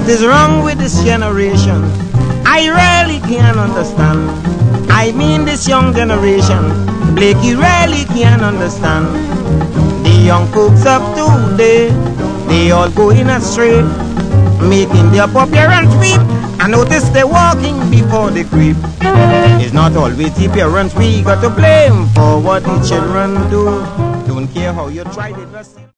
What is wrong with this generation? I really can't understand. I mean this young generation, Blakey really can't understand. The young folks of today, they all going astray, making their parents weep. I notice they're walking before they creep. It's not always the parents we got to blame for what the children do. Don't care how you try to dress.